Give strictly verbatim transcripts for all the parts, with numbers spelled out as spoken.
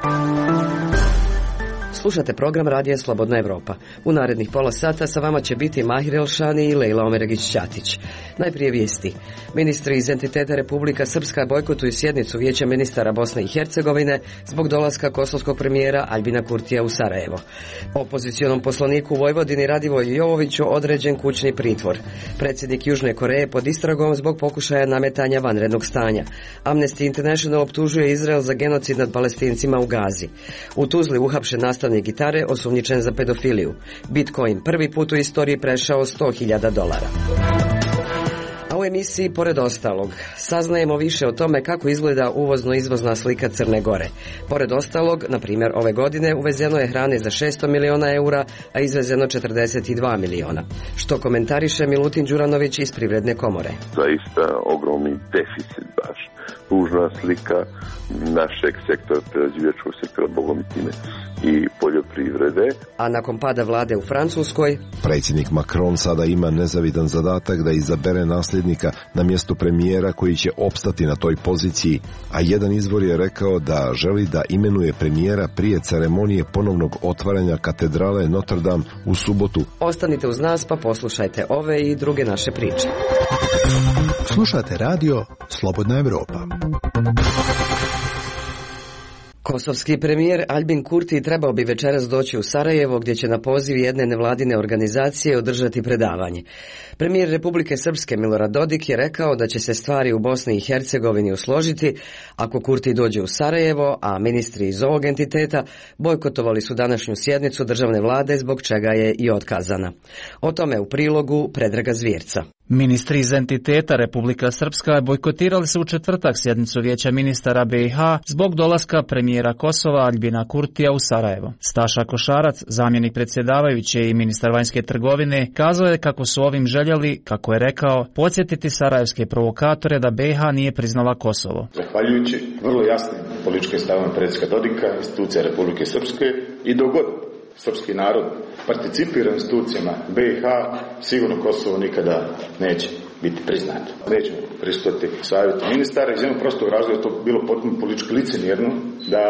Slušate program Radija Slobodna Evropa. U narednih pola sata sa vama će biti Mahir Elšani i Lejla Omeregić-Ćatić. Najprije vijesti. Ministri iz entiteta Republika Srpska bojkotuju sjednicu Vijeća ministara Bosne i Hercegovine zbog dolaska kosovskog premijera Aljbina Kurtija u Sarajevo. Opozicionom poslaniku u Vojvodini Radivoju Jovoviću određen kućni pritvor. Predsjednik Južne Koreje pod istragom zbog pokušaja nametanja vanrednog stanja. Amnesty International optužuje Izrael za genocid nad Palestincima u Gazi. U Tuzli uhapšen nastavnik gitare osumnjičen za pedofiliju. Bitcoin prvi put u istoriji prešao sto hiljada dolara. A u emisiji pored ostalog saznajemo više o tome kako izgleda uvozno-izvozna slika Crne Gore. Pored ostalog, na primjer, ove godine uvezeno je hrane za šesto miliona eura, a izvezeno četrdeset dva miliona. Što komentariše Milutin Đuranović iz Privredne komore. Zaista ogromni deficit baš. Tužna slika našeg sektora, prerađivačkog sektora, bogom i time i poljoprivrede. A nakon pada vlade u Francuskoj, predsjednik Macron sada ima nezavidan zadatak da izabere nasljednika na mjestu premijera koji će opstati na toj poziciji, a jedan izvor je rekao da želi da imenuje premijera prije ceremonije ponovnog otvaranja katedrale Notre Dame u subotu. Ostanite uz nas pa poslušajte ove i druge naše priče. Slušate radio Slobodna Evropa. Kosovski premijer Aljbin Kurti trebao bi večeras doći u Sarajevo gdje će na poziv jedne nevladine organizacije održati predavanje. Premijer Republike Srpske Milorad Dodik je rekao da će se stvari u Bosni i Hercegovini usložiti ako Kurti dođe u Sarajevo, a ministri iz ovog entiteta bojkotovali su današnju sjednicu državne vlade zbog čega je i otkazana. O tome u prilogu Predraga Zvjerca. Ministri iz entiteta Republika Srpska bojkotirali su u četvrtak sjednicu Vijeća ministara B i H zbog dolaska premijera Kosova Aljbina Kurtija u Sarajevo. Staša Košarac, zamjenik predsjedavajuće i ministar vanjske trgovine, kazao je kako su ovim željeli, kako je rekao, podsjetiti sarajevske provokatore da B i H nije priznala Kosovo. Zahvaljujući vrlo jasnim političkim stavima predsjednika Dodika, institucija Republike Srpske i dogod srpski narod participira u institucijama B i H, sigurno Kosovo nikada neće biti priznato. Nećemo pristupiti savjetu ministara iz jednog prostog razloga, to bilo potpuno politički licemjerno, da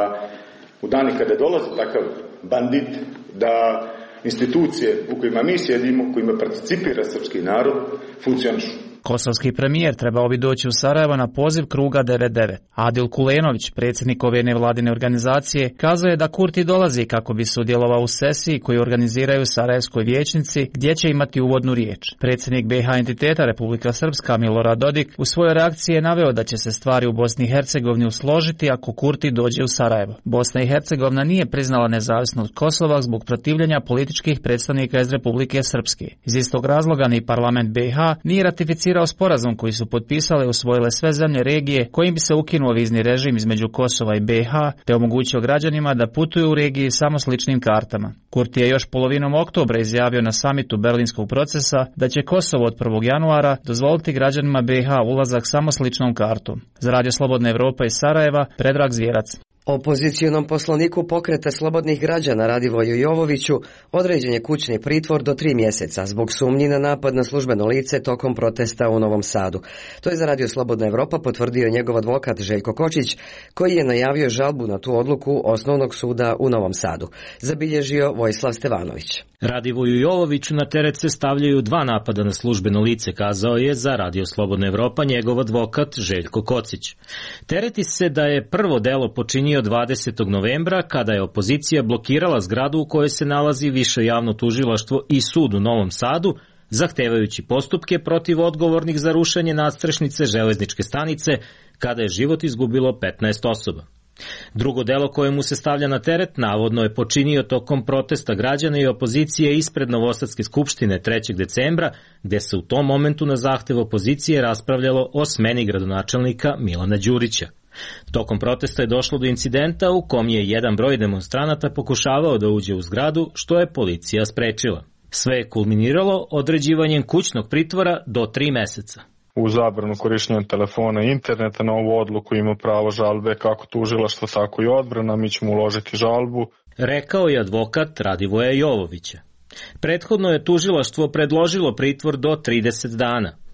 u dani kada dolazi takav bandit, da institucije u kojima mi sjedimo, u kojima participira srpski narod, funkcionišu. Kosovski premijer trebao bi doći u Sarajevo na poziv kruga devet devet. Adil Kulenović, predsjednik ove nevladine organizacije, kazao je da Kurti dolazi kako bi sudjelovao u sesiji koju organiziraju Sarajevskoj vijećnici, gdje će imati uvodnu riječ. Predsjednik B i H entiteta Republika Srpska Milorad Dodik u svojoj reakciji je naveo da će se stvari u Bosni i Hercegovini usložiti ako Kurti dođe u Sarajevo. Bosna i Hercegovina nije priznala nezavisnost Kosova zbog protivljenja političkih predstavnika iz Republike Srpske. Iz istog razloga ni parlament B i H nije ratificirao sporazum koji su potpisale i usvojile sve zemlje regije kojim bi se ukinuo vizni režim između Kosova i B i H te omogućio građanima da putuju u regiji samo s ličnim kartama. Kurti je još polovinom oktobra izjavio na samitu Berlinskog procesa da će Kosovo od prvog januara dozvoliti građanima B i H ulazak samo s ličnom kartom. Za Radio Slobodna Evropa iz Sarajeva, Predrag Zvjerac. Opozicionom poslaniku Pokreta slobodnih građana Radivoju Jovoviću određen je kućni pritvor do tri mjeseca zbog sumnji na napad na službeno lice tokom protesta u Novom Sadu. To je za Radio Slobodna Evropa potvrdio njegov advokat Željko Kočić, koji je najavio žalbu na tu odluku Osnovnog suda u Novom Sadu. Zabilježio Vojislav Stevanović. Radivoju Jovoviću na teret se stavljaju dva napada na službeno lice, kazao je za Radio Slobodna Evropa njegov advokat Željko Kocić. Tereti se da je prvo delo počinio dvadesetog novembra kada je opozicija blokirala zgradu u kojoj se nalazi Više javno tužilaštvo i sud u Novom Sadu, zahtevajući postupke protiv odgovornih za rušenje nadstrešnice železničke stanice kada je život izgubilo petnaest osoba. Drugo delo koje mu se stavlja na teret navodno je počinio tokom protesta građana i opozicije ispred Novosadske skupštine trećeg decembra, gde se u tom momentu na zahtev opozicije raspravljalo o smeni gradonačelnika Milana Đurića. Tokom protesta je došlo do incidenta u kom je jedan broj demonstranata pokušavao da uđe u zgradu, što je policija sprečila. Sve je kulminiralo određivanjem kućnog pritvora do tri meseca. U zabranu korištenja telefona i interneta na ovu odluku ima pravo žalbe kako tužilaštvo, tako i odbrana. Mi ćemo uložiti žalbu, rekao je advokat Radivoja Jovovića. Prethodno je tužilaštvo predložilo pritvor do trideset dana.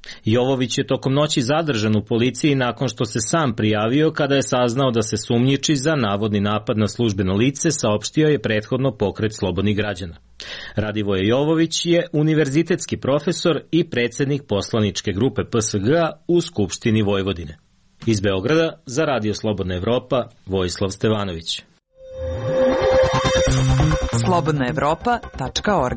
Jovović je tokom noći zadržan u policiji nakon što se sam prijavio kada je saznao da se sumnjiči za navodni napad na službeno lice, saopštio je prethodno Pokret slobodnih građana. Radivoje Jovović je univerzitetski profesor i predsednik poslaničke grupe P S G A u Skupštini Vojvodine. Iz Beograda za Radio Slobodna Evropa, Vojislav Stevanović. slobodna evropa tačka org.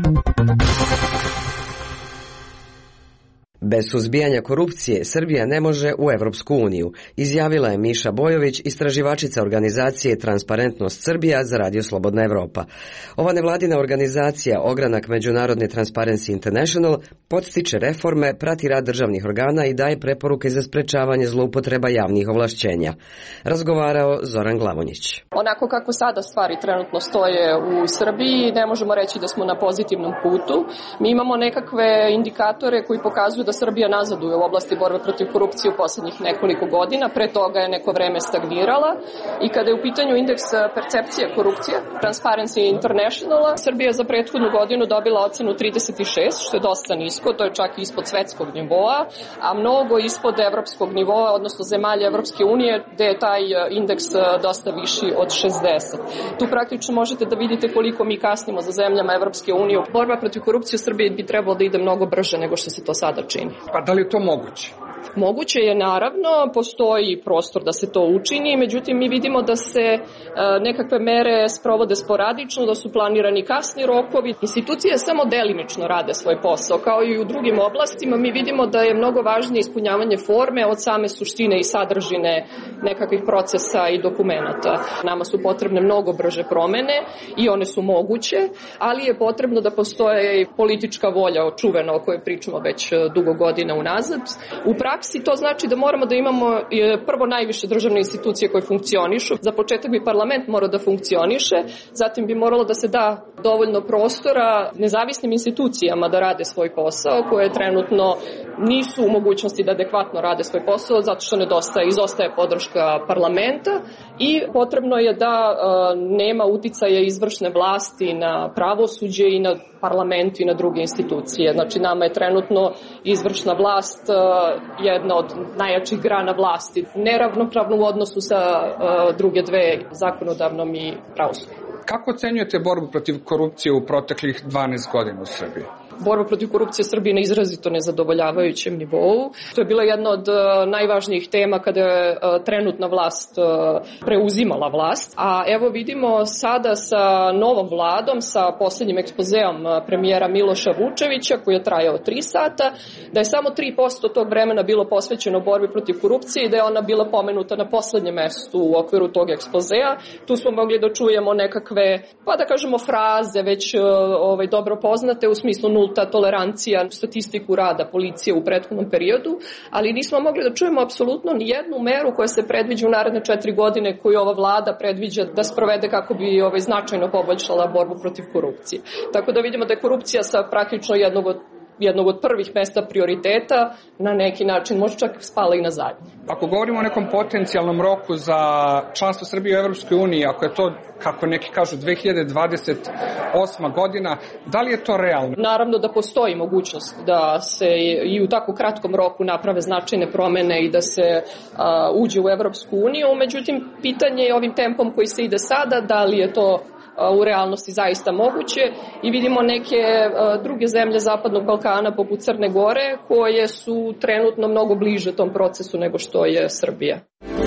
Bez suzbijanja korupcije Srbija ne može u Evropsku uniju, izjavila je Miša Bojović, istraživačica organizacije Transparentnost Srbija za Radio Slobodna Evropa. Ova nevladina organizacija, ogranak Međunarodni Transparency International, podstiče reforme, prati rad državnih organa i daje preporuke za sprečavanje zloupotreba javnih ovlašćenja. Razgovarao Zoran Glavonjić. Onako kako sada stvari trenutno stoje u Srbiji, ne možemo reći da smo na pozitivnom putu. Mi imamo nekakve indikatore koji pokazuju da Srbija nazaduje u oblasti borbe protiv korupcije u poslednjih nekoliko godina, pre toga je neko vreme stagnirala i kada je u pitanju indeks percepcije korupcije Transparency Internationala, Srbija je za prethodnu godinu dobila ocenu trideset šest, što je dosta nisko, to je čak ispod svetskog nivoa, a mnogo ispod evropskog nivoa, odnosno zemalja Evropske unije, gde je taj indeks dosta viši od šezdeset. Tu praktično možete da vidite koliko mi kasnimo za zemljama Evropske unije. Borba protiv korupcije u Srbiji bi trebalo da ide mnogo brže nego što se to sada čini. Pa da li je to moguće? Moguće je, naravno, postoji prostor da se to učini, međutim mi vidimo da se e, nekakve mere sprovode sporadično, da su planirani kasni rokovi. Institucije samo delimično rade svoj posao, kao i u drugim oblastima. Mi vidimo da je mnogo važnije ispunjavanje forme od same suštine i sadržine nekakvih procesa i dokumenata. Nama su potrebne mnogo brže promene i one su moguće, ali je potrebno da postoje i politička volja očuvena o kojoj pričamo već dugo godina unazad. U praksi to znači da moramo da imamo prvo najviše državne institucije koje funkcionišu. Za početak bi parlament morao da funkcioniše, zatim bi moralo da se da dovoljno prostora nezavisnim institucijama da rade svoj posao, koje trenutno nisu u mogućnosti da adekvatno rade svoj posao, zato što nedostaje, izostaje podrška parlamenta i potrebno je da e, nema uticaja izvršne vlasti na pravosuđe i na parlament i na druge institucije. Znači, nama je trenutno izvršna vlast e, jedna od najjačih grana vlasti, neravnopravno u odnosu sa e, druge dve, zakonodavnom i pravosudnom. Kako ocenjujete borbu protiv korupcije u proteklih dvanaest godina u Srbiji? Borba protiv korupcije u Srbiji na izrazito nezadovoljavajućem nivou. To je bila jedna od najvažnijih tema kada je trenutna vlast preuzimala vlast. A evo vidimo sada sa novom vladom, sa poslednjim ekspozeom premijera Miloša Vučevića, koji je trajao tri sata, da je samo tri posto tog vremena bilo posvećeno borbi protiv korupcije i da je ona bila pomenuta na poslednjem mestu u okviru tog ekspozea. Tu smo mogli da čujemo nekakve, pa da kažemo fraze, već ovaj, dobro poznate u smislu nulta tolerancija, statistiku rada policije u prethodnom periodu, ali nismo mogli da čujemo apsolutno ni jednu meru koja se predviđa u naredne četiri godine koju ova vlada predviđa da sprovede kako bi ovaj, značajno poboljšala borbu protiv korupcije. Tako da vidimo da je korupcija sa praktično jednog od jednog od prvih mesta prioriteta, na neki način možda čak spala i na zadnje. Ako govorimo o nekom potencijalnom roku za članstvo Srbije u Evropskoj uniji, ako je to, kako neki kažu, dve hiljade dvadeset osma godina, da li je to realno? Naravno da postoji mogućnost da se i u tako kratkom roku naprave značajne promene i da se a, uđe u Evropsku uniju, međutim, pitanje je ovim tempom koji se ide sada, da li je to u realnosti zaista moguće i vidimo neke druge zemlje Zapadnog Balkana poput Crne Gore koje su trenutno mnogo bliže tom procesu nego što je Srbija.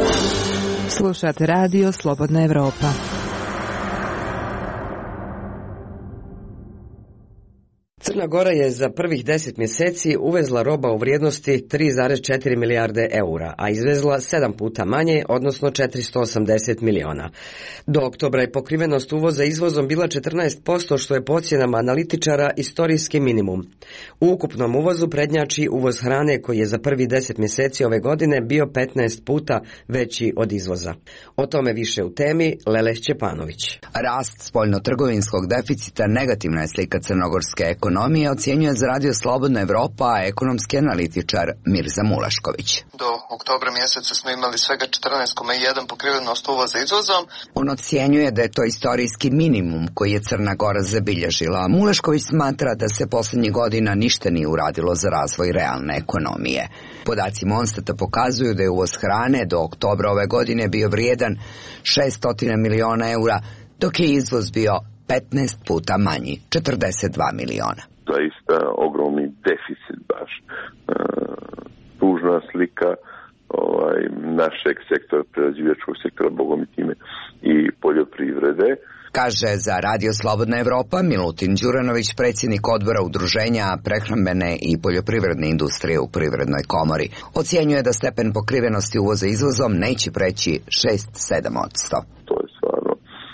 Slušate Radio Slobodna Evropa. Crna Gora je za prvih deset mjeseci uvezla roba u vrijednosti tri zarez četiri milijarde eura, a izvezla sedam puta manje, odnosno četiristo osamdeset miliona. Do oktobra je pokrivenost uvoza izvozom bila četrnaest posto, što je po ocjenama analitičara istorijski minimum. U ukupnom uvozu prednjači uvoz hrane koji je za prvih deset mjeseci ove godine bio petnaest puta veći od izvoza. O tome više u temi Lele Šćepanović. Rast spoljnotrgovinskog deficita negativna je slika crnogorske ekonomije ekonomije ocjenjuje za Radio Slobodna Evropa ekonomski analitičar Mirza Mulašković. Do oktobra mjeseca smo imali svega četrnaest zarez jedan pokrivenost uvoza izvozom. On ocjenjuje da je to istorijski minimum koji je Crna Gora zabilježila. Mulašković smatra da se poslednjih godina ništa nije uradilo za razvoj realne ekonomije. Podaci Monstata pokazuju da je uvoz hrane do oktobra ove godine bio vrijedan šesto miliona eura, dok je izvoz bio petnaest puta manji, četrdeset dva miliona. Zaista ogromni deficit baš. E, tužna slika ovaj, našeg sektora, prerađivačkog sektora, bogom i time, i poljoprivrede. Kaže za Radio Slobodna Evropa Milutin Đuranović, predsjednik odbora Udruženja prehrambene i poljoprivredne industrije u Privrednoj komori. Ocjenjuje da stepen pokrivenosti uvoza izvozom neće preći šest do sedam posto. To je stvarno,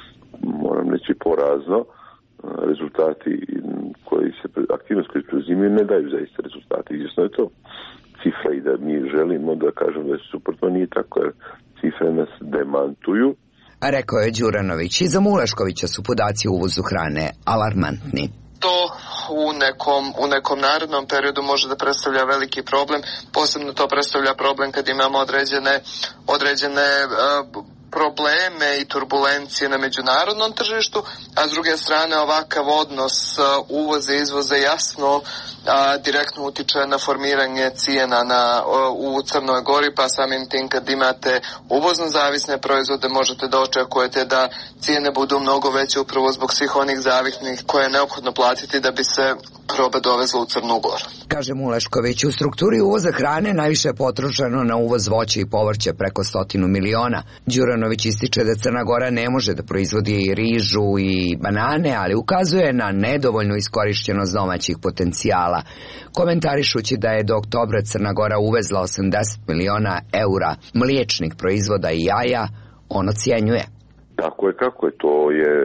moram reći, porazno. Rezultati koji se, aktivnosti koje preuzimaju ne daju zaista rezultati. Izvjesno je to cifra i da mi želimo da kažemo da je suprotno, nije tako, jer cifre nas demantuju. A rekao je Đuranović, i za Mulaškovića su podaci o uvozu hrane alarmantni. To u nekom, u nekom narednom periodu može da predstavlja veliki problem, posebno to predstavlja problem kad imamo određene, određene uh, probleme i turbulencije na međunarodnom tržištu, a s druge strane ovakav odnos uvoza i izvoza jasno a, direktno utiče na formiranje cijena na, u Crnoj Gori, pa samim tim kad imate uvozno zavisne proizvode možete da očekujete da cijene budu mnogo veće upravo zbog svih onih zavisnih koje je neophodno platiti da bi se roba dovezla u Crnu Goru. Kaže Mulašković, u strukturi uvoza hrane najviše je potrošeno na uvoz voća i povrća, preko stotinu miliona. Đuranović ističe da Crna Gora ne može da proizvodi rižu i banane, ali ukazuje na nedovoljnu iskorišćenost domaćih potencijala, komentarišući da je do oktobra Crna Gora uvezla osamdeset miliona eura mliječnih proizvoda i jaja. On ocjenjuje. Tako je, kako je, to je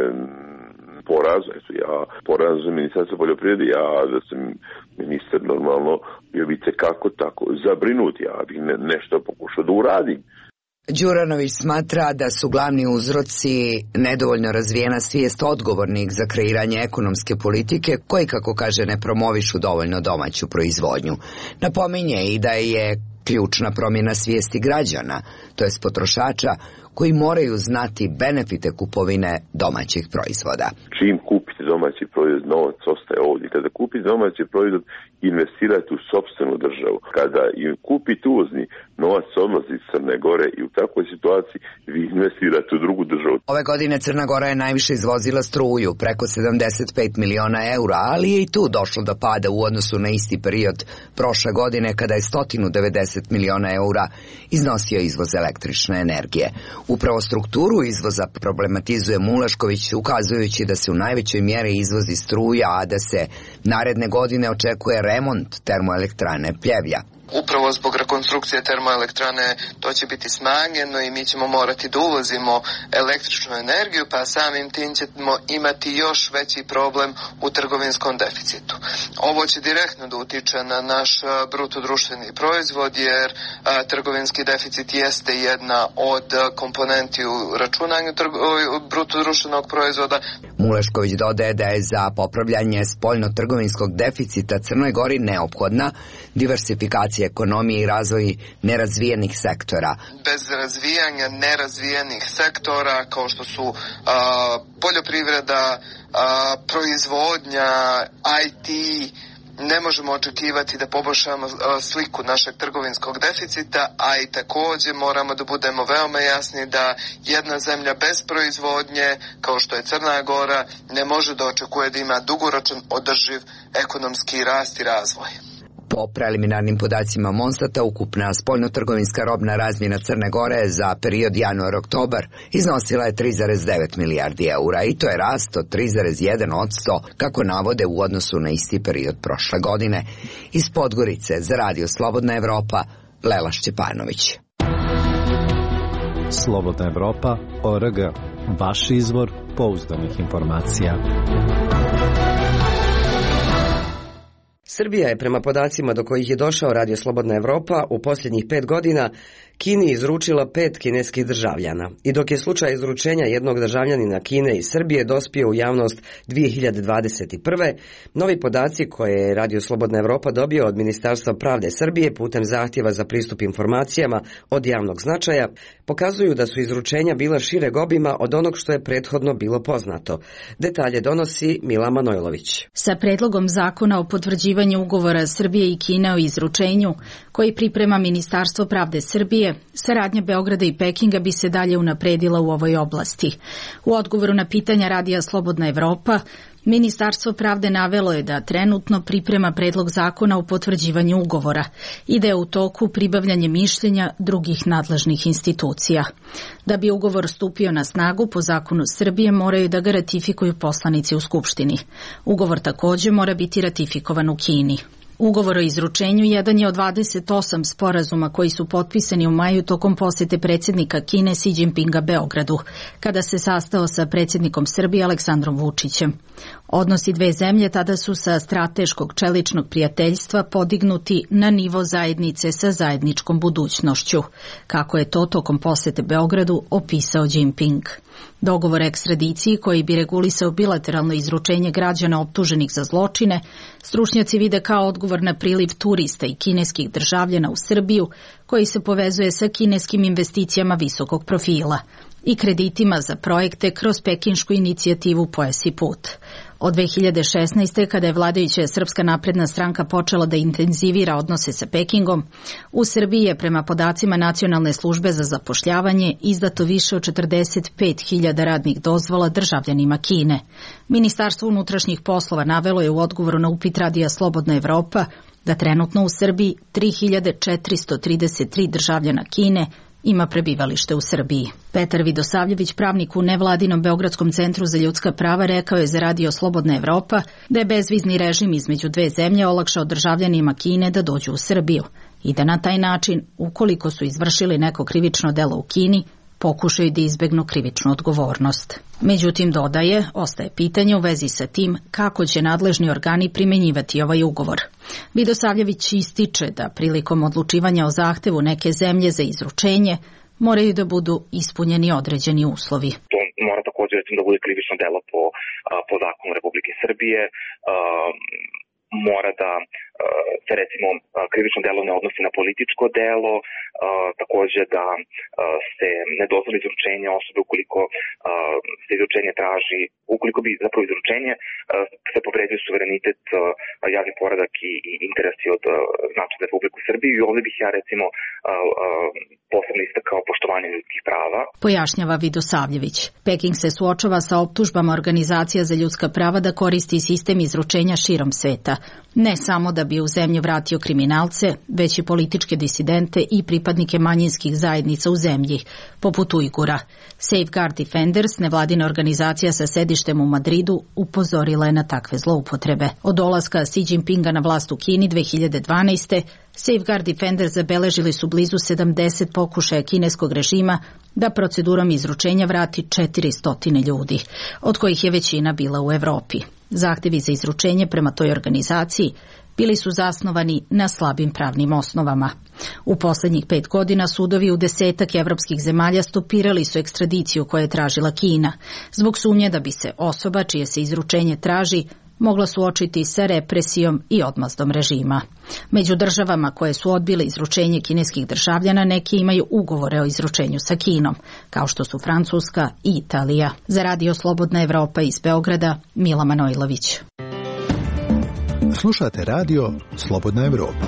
porazno. Ja porazno ministarstvo poljoprivrede, ja da sam ministar normalno bio bi kako tako zabrinut, ja bih ne, nešto pokušao da uradim. Đuranović smatra da su glavni uzroci nedovoljno razvijena svijest odgovornih za kreiranje ekonomske politike koji, kako kaže, ne promovišu dovoljno domaću proizvodnju. Napominje i da je ključna promjena svijesti građana, to jest potrošača, koji moraju znati benefite kupovine domaćih proizvoda. Čim kupite domaći proizvod, novac ostaje ovdje. Kada kupite domaći proizvod, investirate u sopstvenu državu. Kada kupite uvozni, novac odlazi iz Crne Gore i u takvoj situaciji vi investirate u drugu državu. Ove godine Crna Gora je najviše izvozila struju, preko sedamdeset pet miliona eura, ali je i tu došlo do pada u odnosu na isti period prošle godine kada je sto devedeset miliona eura iznosio izvoz električne energije. Upravo strukturu izvoza problematizuje Mulašković, ukazujući da se u najvećoj mjeri izvozi struja, a da se naredne godine očekuje remont termoelektrane Pljevlja. Upravo zbog rekonstrukcije termoelektrane to će biti smanjeno i mi ćemo morati da uvozimo električnu energiju, pa samim tim ćemo imati još veći problem u trgovinskom deficitu. Ovo će direktno da utiče na naš bruto društveni proizvod, jer a, trgovinski deficit jeste jedna od komponenti u računanju bruto društvenog proizvoda. Mulašković dodaje da je za popravljanje spoljno-trgovinskog deficita Crnoj Gori neophodna diversifikacija ekonomije i razvoj nerazvijenih sektora. Bez razvijanja nerazvijenih sektora kao što su a, poljoprivreda, a, proizvodnja, I T, ne možemo očekivati da poboljšamo sliku našeg trgovinskog deficita, a i također moramo da budemo veoma jasni da jedna zemlja bez proizvodnje, kao što je Crna Gora, ne može da očekuje da ima dugoročan održiv ekonomski rast i razvoj. Po preliminarnim podacima Monstata, ukupna spoljnotrgovinska robna razmjena Crne Gore za period januar-oktobar iznosila je tri zarez devet milijardi eura i to je rast od tri zarez jedan posto kako navode u odnosu na isti period prošle godine. Iz Podgorice za Radio Slobodna Evropa, Lela Šćepanović. Slobodna Evropa, O R G, vaš izvor pouzdanih informacija. Srbija je prema podacima do kojih je došao Radio Slobodna Evropa u posljednjih pet godina Kini izručila pet kineskih državljana. I dok je slučaj izručenja jednog državljanina Kine i Srbije dospio u javnost dvije hiljade dvadeset prve. novi podaci koje je Radio Slobodna Evropa dobio od Ministarstva pravde Srbije putem zahtjeva za pristup informacijama od javnog značaja pokazuju da su izručenja bila šireg obima od onog što je prethodno bilo poznato. Detalje donosi Mila Manojlović. Sa predlogom zakona o potvrđivanju ugovora Srbije i Kine o izručenju, koji priprema Ministarstvo pravde Srbije, saradnja Beograda i Pekinga bi se dalje unapredila u ovoj oblasti. U odgovoru na pitanja Radija Slobodna Evropa, Ministarstvo pravde navelo je da trenutno priprema predlog zakona o potvrđivanju ugovora i da je u toku pribavljanje mišljenja drugih nadležnih institucija. Da bi ugovor stupio na snagu, po zakonu Srbije moraju da ga ratifikuju poslanici u Skupštini. Ugovor također mora biti ratifikovan u Kini. Ugovor o izručenju jedan je od dvadeset osam sporazuma koji su potpisani u maju tokom posete predsjednika Kine Xi Jinpinga Beogradu, kada se sastao sa predsjednikom Srbije Aleksandrom Vučićem. Odnosi dve zemlje tada su sa strateškog čeličnog prijateljstva podignuti na nivo zajednice sa zajedničkom budućnošću, kako je to tokom posete Beogradu opisao Jinping. Dogovor o ekstradiciji koji bi regulisao bilateralno izručenje građana optuženih za zločine, stručnjaci vide kao odgovor na priliv turista i kineskih državljana u Srbiju, koji se povezuje sa kineskim investicijama visokog profila i kreditima za projekte kroz pekinšku inicijativu Pojas i put. Od dve hiljade šesnaeste. kada je vladajuća Srpska napredna stranka počela da intenzivira odnose sa Pekingom, u Srbiji je prema podacima Nacionalne službe za zapošljavanje izdato više od četrdeset pet hiljada radnih dozvola državljanima Kine. Ministarstvo unutrašnjih poslova navelo je u odgovoru na upit Radija Slobodna Evropa da trenutno u Srbiji tri hiljade četiristo trideset tri državljana Kine ima prebivalište u Srbiji. Petar Vidosavljević, pravnik u nevladinom Beogradskom centru za ljudska prava, rekao je za Radio Slobodna Evropa da je bezvizni režim između dve zemlje olakšao državljanima Kine da dođu u Srbiju i da na taj način, ukoliko su izvršili neko krivično delo u Kini, pokušaju da izbegnu krivičnu odgovornost. Međutim, dodaje, ostaje pitanje u vezi sa tim kako će nadležni organi primenjivati ovaj ugovor. Vidosavljević ističe da prilikom odlučivanja o zahtevu neke zemlje za izručenje moraju da budu ispunjeni određeni uslovi. To mora također da bude krivično delo po, po zakonu Republike Srbije, mora da se recimo krivično delo ne odnosi na političko delo, također da se ne dozvoli izručenje osobe ukoliko se izručenje traži, ukoliko bi zapravo izručenje se povredio suverenitet, javni poredak i interesi od značaja za Republiku Srbiju. I ovdje bih ja recimo posebno istakao poštovanje ljudskih prava. Pojašnjava Vidosavljević. Peking se suočava sa optužbama organizacija za ljudska prava da koristi sistem izručenja širom sveta. Ne samo da bi u zemlju vratio kriminalce, već i političke disidente i pripadnike manjinskih zajednica u zemlji, poput Ujgura. Safeguard Defenders, nevladina organizacija sa sedištem u Madridu, upozorila je na takve zloupotrebe. Od dolaska Xi Jinpinga na vlast u Kini dve hiljade dvanaeste. Safeguard Defenders zabeležili su blizu sedamdeset pokušaja kineskog režima da procedurom izručenja vrati četiristo ljudi, od kojih je većina bila u Evropi. Zahtjevi za izručenje prema toj organizaciji bili su zasnovani na slabim pravnim osnovama. U posljednjih pet godina sudovi u desetak evropskih zemalja stopirali su ekstradiciju koju je tražila Kina, zbog sumnje da bi se osoba čije se izručenje traži mogla suočiti sa represijom i odmazdom režima. Među državama koje su odbile izručenje kineskih državljana neki imaju ugovore o izručenju sa Kinom, kao što su Francuska i Italija. Za Radio Slobodna Evropa iz Beograda, Mila Manojlović. Slušate Radio Slobodna Evropa.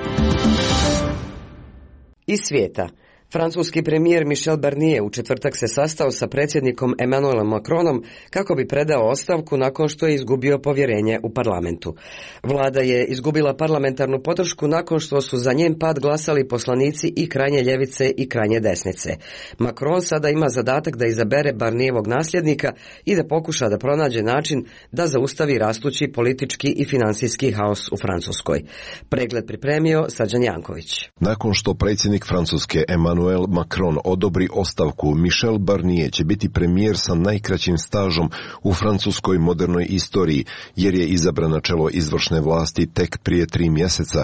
Iz svijeta. Francuski premijer Michel Barnier u četvrtak se sastao sa predsjednikom Emmanuelom Macronom kako bi predao ostavku nakon što je izgubio povjerenje u parlamentu. Vlada je izgubila parlamentarnu podršku nakon što su za njen pad glasali poslanici i krajnje ljevice i krajnje desnice. Macron sada ima zadatak da izabere Barnierovog nasljednika i da pokuša da pronađe način da zaustavi rastući politički i financijski haos u Francuskoj. Pregled pripremio Srđan Janković. Nakon što predsjednik Francuske Emmanuel Macron odobri ostavku, Michel Barnier će biti premijer sa najkraćim stažom u francuskoj modernoj istoriji, jer je izabran na čelo izvršne vlasti tek prije tri mjeseca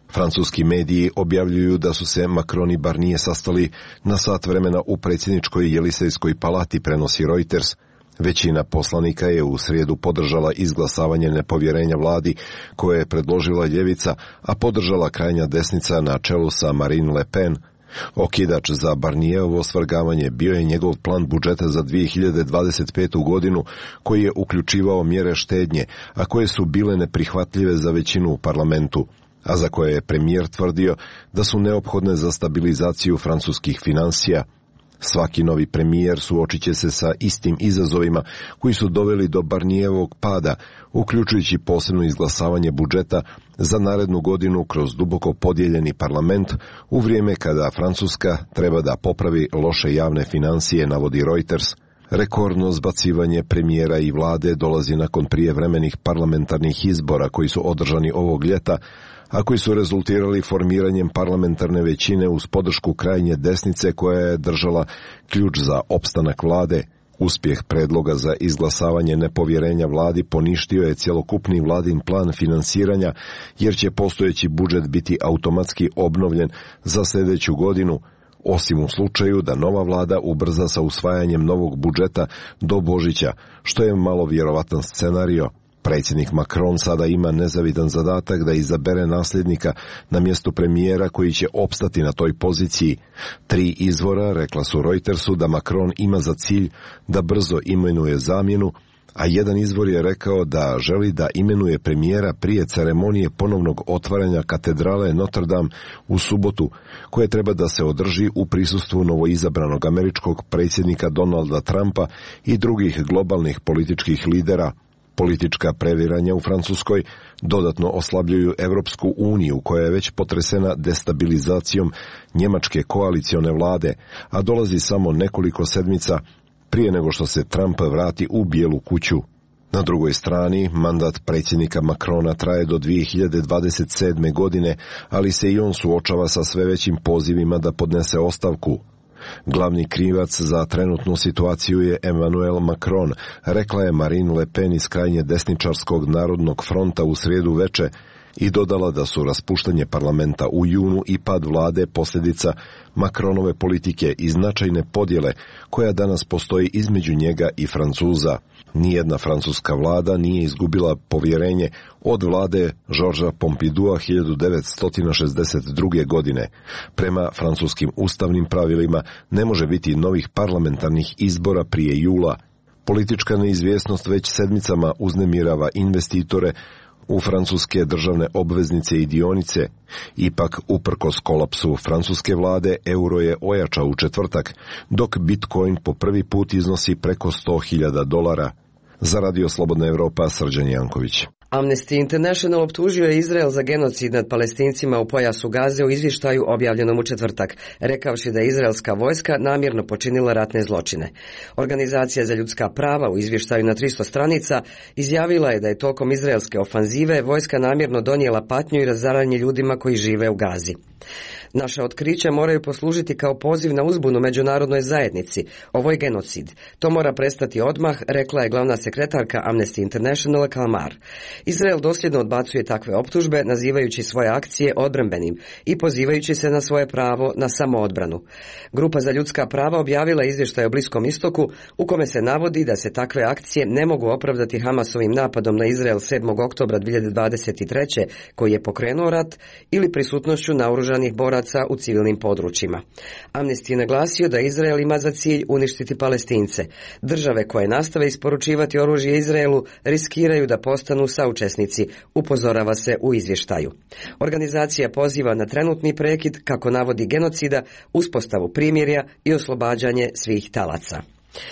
Francuski mediji objavljuju da su se Macron i Barnier sastali na sat vremena u predsjedničkoj Jelisejskoj palati, prenosi Reuters. Većina poslanika je u srijedu podržala izglasavanje nepovjerenja vladi koje je predložila ljevica, a podržala krajnja desnica na čelu sa Marine Le Pen. Okidač za Barnijerovo svrgavanje bio je njegov plan budžeta za dvije hiljade dvadeset petu godinu, koji je uključivao mjere štednje, a koje su bile neprihvatljive za većinu u parlamentu, a za koje je premijer tvrdio da su neophodne za stabilizaciju francuskih financija. Svaki novi premijer suočit će se sa istim izazovima koji su doveli do Barnijevog pada, uključujući posebno izglasavanje budžeta za narednu godinu kroz duboko podijeljeni parlament u vrijeme kada Francuska treba da popravi loše javne financije, navodi Reuters. Rekordno zbacivanje premijera i vlade dolazi nakon prijevremenih parlamentarnih izbora koji su održani ovog ljeta, a koji su rezultirali formiranjem parlamentarne većine uz podršku krajnje desnice koja je držala ključ za opstanak vlade. Uspjeh predloga za izglasavanje nepovjerenja vladi poništio je cjelokupni vladin plan finansiranja, jer će postojeći budžet biti automatski obnovljen za sljedeću godinu, osim u slučaju da nova vlada ubrza sa usvajanjem novog budžeta do Božića, što je malo vjerovatan scenario. Predsjednik Macron sada ima nezavidan zadatak da izabere nasljednika na mjestu premijera koji će opstati na toj poziciji. Tri izvora rekla su Reutersu da Macron ima za cilj da brzo imenuje zamjenu, a jedan izvor je rekao da želi da imenuje premijera prije ceremonije ponovnog otvaranja katedrale Notre Dame u subotu, koje treba da se održi u prisustvu novoizabranog američkog predsjednika Donalda Trumpa i drugih globalnih političkih lidera. Politička previranja u Francuskoj dodatno oslabljuju Europsku uniju, koja je već potresena destabilizacijom njemačke koalicione vlade, a dolazi samo nekoliko sedmica prije nego što se Trump vrati u Bijelu kuću. Na drugoj strani, mandat predsjednika Macrona traje do dvije hiljade dvadeset sedme. godine, ali se i on suočava sa sve većim pozivima da podnese ostavku. Glavni krivac za trenutnu situaciju je Emmanuel Macron, rekla je Marine Le Pen iz krajnje desničarskog Narodnog fronta u srijedu veče i dodala da su raspuštanje parlamenta u junu i pad vlade posljedica Macronove politike i značajne podjele koja danas postoji između njega i Francuza. Nijedna francuska vlada nije izgubila povjerenje od vlade Georgesa Pompidoua hiljadu devetsto šezdeset druge. godine. Prema francuskim ustavnim pravilima ne može biti novih parlamentarnih izbora prije jula. Politička neizvjesnost već sedmicama uznemirava investitore u francuske državne obveznice i dionice. Ipak, uprkos kolapsu francuske vlade, euro je ojačao u četvrtak, dok Bitcoin po prvi put iznosi preko sto hiljada dolara. Za Radio Slobodna Evropa, Srđan Janković. Amnesty International optužio je Izrael za genocid nad Palestincima u pojasu Gaze u izvještaju objavljenom u četvrtak, rekavši da je izraelska vojska namjerno počinila ratne zločine. Organizacija za ljudska prava u izvještaju na tristo stranica izjavila je da je tokom izraelske ofanzive vojska namjerno donijela patnju i razaranje ljudima koji žive u Gazi. Naša otkrića moraju poslužiti kao poziv na uzbunu međunarodnoj zajednici. Ovo je genocid. To mora prestati odmah, rekla je glavna sekretarka Amnesty International Kalmar. Izrael dosljedno odbacuje takve optužbe, nazivajući svoje akcije odbrambenim i pozivajući se na svoje pravo na samoodbranu. Grupa za ljudska prava objavila izvještaj o Bliskom istoku u kome se navodi da se takve akcije ne mogu opravdati Hamasovim napadom na Izrael sedmog oktobra dvije hiljade dvadeset treće. koji je pokrenuo rat ili prisutnošću naoružanih boraca u civilnim područjima. Amnesty je naglasio da Izrael ima za cilj uništiti Palestince. Države koje nastave isporučivati oružje Izraelu riskiraju da postanu saučesnici, upozorava se u izvještaju. Organizacija poziva na trenutni prekid, kako navodi genocida, uspostavu primirja i oslobađanje svih talaca.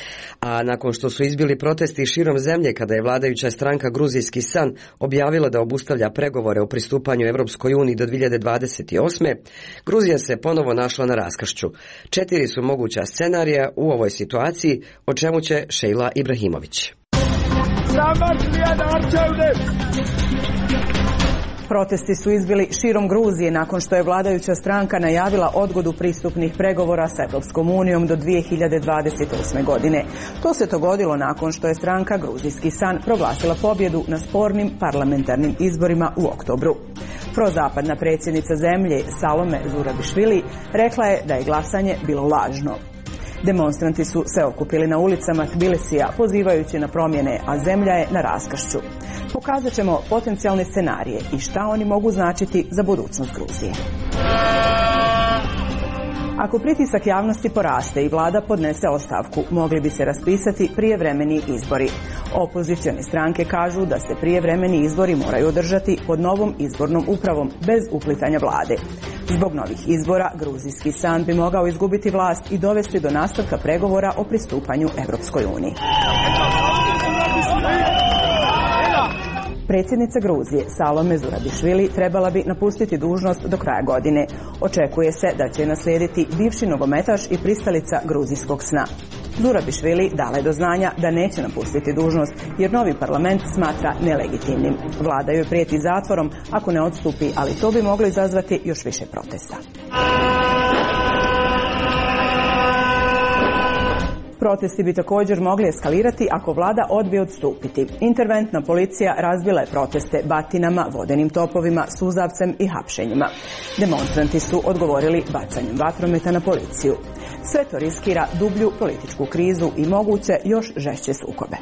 A nakon što su izbili protesti širom zemlje kada je vladajuća stranka Gruzijski san objavila da obustavlja pregovore o pristupanju Europskoj uniji do dvije hiljade dvadeset osme. Gruzija se ponovo našla na raskršću. Četiri su moguća scenarija u ovoj situaciji, o čemu će Šejla Ibrahimović. Protesti su izbili širom Gruzije nakon što je vladajuća stranka najavila odgodu pristupnih pregovora s Europskom unijom do dvije hiljade dvadeset osme. godine. To se dogodilo nakon što je stranka Gruzijski san proglasila pobjedu na spornim parlamentarnim izborima u oktobru. Prozapadna predsjednica zemlje Salome Zurabišvili rekla je da je glasanje bilo lažno. Demonstranti su se okupili na ulicama Tbilisija pozivajući na promjene, a zemlja je na raskršću. Pokazat ćemo potencijalne scenarije i šta oni mogu značiti za budućnost Gruzije. Ako pritisak javnosti poraste i vlada podnese ostavku, mogli bi se raspisati prijevremeni izbori. Opozicione stranke kažu da se prijevremeni izbori moraju održati pod novom izbornom upravom bez uplitanja vlade. Zbog novih izbora, gruzijski san bi mogao izgubiti vlast i dovesti do nastavka pregovora o pristupanju Evropskoj uniji. Predsjednica Gruzije Salome Zurabišvili trebala bi napustiti dužnost do kraja godine. Očekuje se da će naslijediti bivši nogometaš i pristalica gruzijskog sna. Zurabišvili dala je do znanja da neće napustiti dužnost jer novi parlament smatra nelegitimnim. Vlada joj prijeti zatvorom ako ne odstupi, ali to bi moglo izazvati još više protesta. Protesti bi također mogli eskalirati ako vlada odbije odstupiti. Interventna policija razbila je proteste batinama, vodenim topovima, suzavcem i hapšenjima. Demonstranti su odgovorili bacanjem vatrometa na policiju. Sve to riskira dublju političku krizu i moguće još žešće sukobe.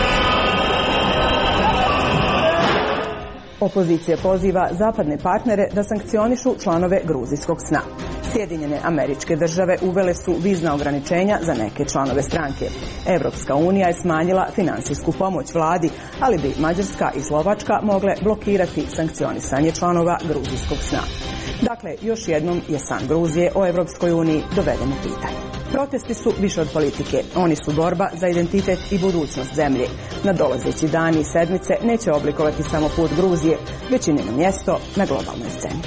Opozicija poziva zapadne partnere da sankcionišu članove gruzijskog sna. Sjedinjene Američke Države uvele su vizna ograničenja za neke članove stranke. Evropska unija je smanjila finansijsku pomoć vladi, ali bi Mađarska i Slovačka mogle blokirati sankcionisanje članova gruzijskog sna. Dakle, još jednom je san Gruzije o Evropskoj uniji doveden u pitanje. Protesti su više od politike. Oni su borba za identitet i budućnost zemlje. Nadolazeći dani i sedmice neće oblikovati samo put Gruzije, već i njeno mjesto na globalnoj sceni.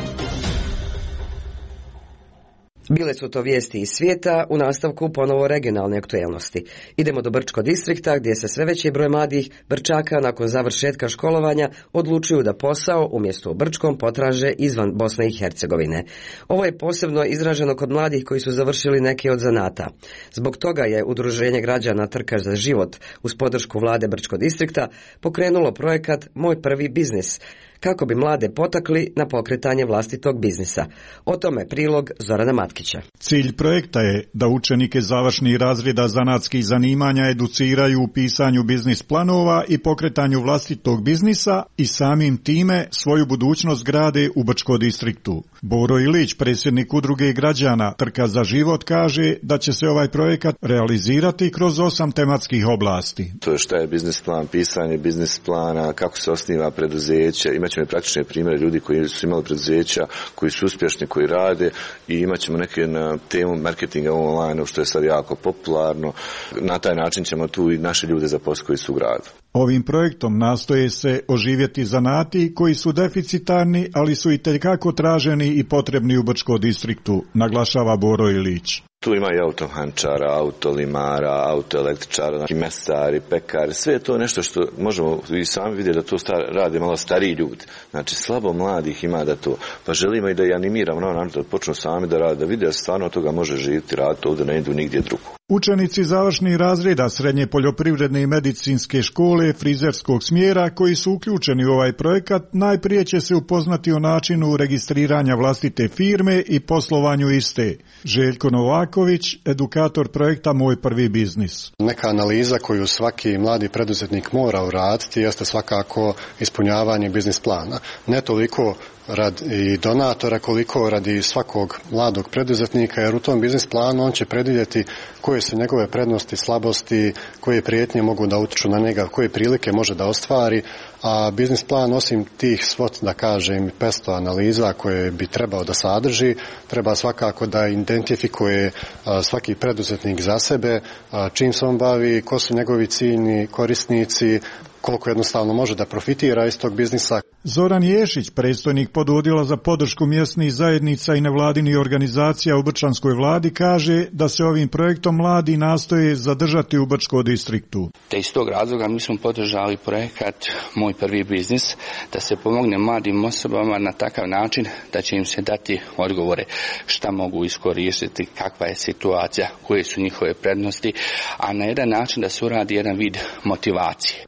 Bile su to vijesti iz svijeta, u nastavku ponovo regionalne aktuelnosti. Idemo do Brčko distrikta gdje se sve veći broj mladih Brčaka nakon završetka školovanja odlučuju da posao umjesto u Brčkom potraže izvan Bosne i Hercegovine. Ovo je posebno izraženo kod mladih koji su završili neke od zanata. Zbog toga je Udruženje građana Trka za život uz podršku vlade Brčko distrikta pokrenulo projekat Moj prvi biznis, kako bi mlade potakli na pokretanje vlastitog biznisa. O tome prilog Zorana Matkića. Cilj projekta je da učenike završnih razreda zanatskih zanimanja educiraju u pisanju biznis planova i pokretanju vlastitog biznisa i samim time svoju budućnost grade u Brčko distriktu. Boro Ilić, predsjednik Udruge građana Trka za život, kaže da će se ovaj projekat realizirati kroz osam tematskih oblasti. To je šta je biznis plan, pisanje biznis plana, kako se osniva preduzeće, imat ćemo praktične primjere ljudi koji su imali preduzeća, koji su uspješni, koji rade i imat ćemo neke na temu marketinga online, što je sad jako popularno. Na taj način ćemo tu i naše ljude zaposliti koji su u gradu. Ovim projektom nastoje se oživjeti zanati koji su deficitarni, ali su i tekako traženi i potrebni u Brčko distriktu, naglašava Boro Ilić. Tu ima i autohančara, autolimara, autoelektričara, mesari, pekari, sve je to nešto što možemo i sami vidjeti da to star, rade malo stariji ljudi. Znači slabo mladih ima da to, pa želimo i da i animiramo na način da počnu sami da rade, da vide da stvarno od toga može živjeti, raditi ovdje, ne idu nigdje drugo. Učenici završnih razreda srednje poljoprivredne i medicinske škole frizerskog smjera koji su uključeni u ovaj projekat najprije će se upoznati o načinu registriranja vlastite firme i poslovanju iste. Željko Novaković, edukator projekta Moj prvi biznis. Neka analiza koju svaki mladi preduzetnik mora uraditi jeste svakako ispunjavanje biznis plana. Ne toliko radi donatora koliko radi svakog mladog preduzetnika, jer u tom biznis planu on će predvidjeti koje su njegove prednosti, slabosti, koje prijetnje mogu da utiču na njega, koje prilike može da ostvari, a biznis plan osim tih svot, da kažem, petsto analiza koje bi trebao da sadrži, treba svakako da identifikuje svaki preduzetnik za sebe, čim se on bavi, ko su njegovi ciljni korisnici, koliko jednostavno može da profitira iz tog biznisa. Zoran Ješić, predstojnik pododjela za podršku mjesnih zajednica i nevladinih organizacija u brčanskoj vladi, kaže da se ovim projektom mladi nastoje zadržati u Brčko distriktu. Te iz tog razloga mi smo podržali projekat Moj prvi biznis, da se pomogne mladim osobama na takav način da će im se dati odgovore šta mogu iskoristiti, kakva je situacija, koje su njihove prednosti, a na jedan način da se uradi jedan vid motivacije. Krojač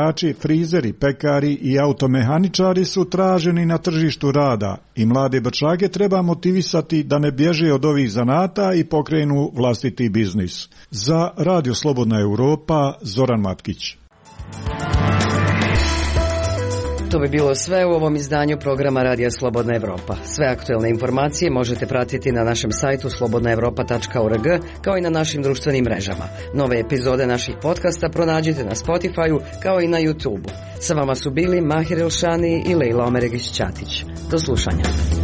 obućači, frizeri, pekari i automehaničari su traženi na tržištu rada i mlade brčage treba motivisati da ne bježe od ovih zanata i pokrenu vlastiti biznis. Za Radio Slobodna Europa, Zoran Matkić. To bi bilo sve u ovom izdanju programa Radija Slobodna Evropa. Sve aktuelne informacije možete pratiti na našem sajtu slobodna evropa tačka org kao i na našim društvenim mrežama. Nove epizode naših podcasta pronađite na Spotify-u kao i na YouTube-u. Sa vama su bili Mahir Elšani i Lejla Omeregić-Ćatić. Do slušanja.